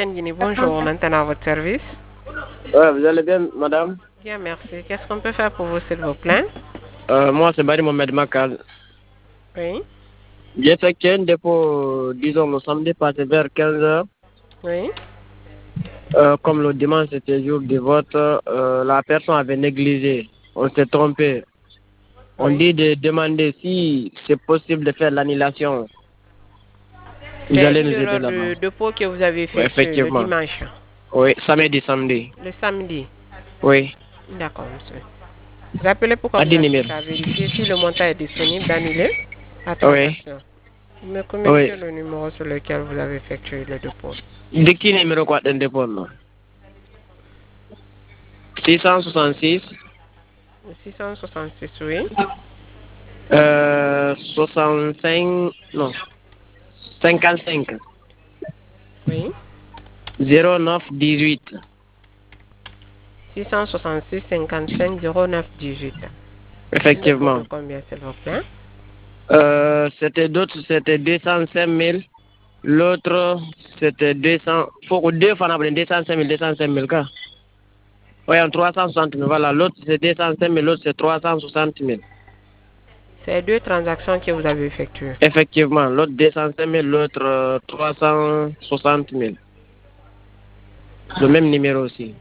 Guinée, bonjour, maintenant à votre service. Vous allez bien, madame? Bien, merci. Qu'est-ce qu'on peut faire pour vous, s'il vous plaît? Moi, c'est Barry Mohamed Makal. Oui, J'ai effectué un dépôt, disons, le samedi passé vers 15 heures. oui. Comme le dimanche c'était jour de vote, la personne avait négligé. On s'est trompé. On Oui. dit de demander si c'est possible de faire l'annulation. Vous C'est allez une nous aider erreur là-bas. de dépôt que vous avez Oui, effectuée le effectivement. dimanche, Oui, samedi. le samedi. Oui. D'accord, monsieur. Vous appelez pour À combien 10 de numéros. à vérifier si le montant est disponible d'annuler la Oui. transaction. Vous me communiquez Oui. le numéro sur lequel vous avez effectué le dépôt. De qui numéro quoi d'un dépôt là? 666 666, oui. 65, non, 55 Oui. 09 18. 666 55 09 18. Un dépôt de Effectivement. combien, s'il vous plaît? C'était 205 000. L'autre, c'était 200. Faut que deux fois, on a 205 000 cas. Oui, en 360 000. Voilà, l'autre, c'est 205 000, l'autre, c'est 360 000. C'est deux transactions que vous avez effectuées. Effectivement, l'autre 205 000, l'autre 360 000. Le même numéro aussi.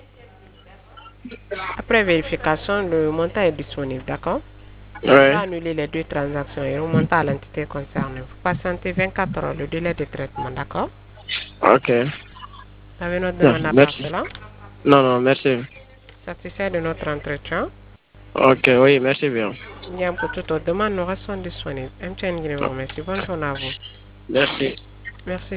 Après vérification, le montant est disponible, d'accord? On va Oui. annuler les deux transactions et remonter à l'entité concernée. Vous patientez 24 heures le délai de traitement, d'accord? Ok. Vous avez notre Non, demande à part merci. cela? Non, merci. Satisfait de notre entretien? Ok, oui, merci bien. Bien, pour toute autre demande, nous restons disponibles. MTN Guinée vous remercie. Bonne journée à vous. Merci. Merci.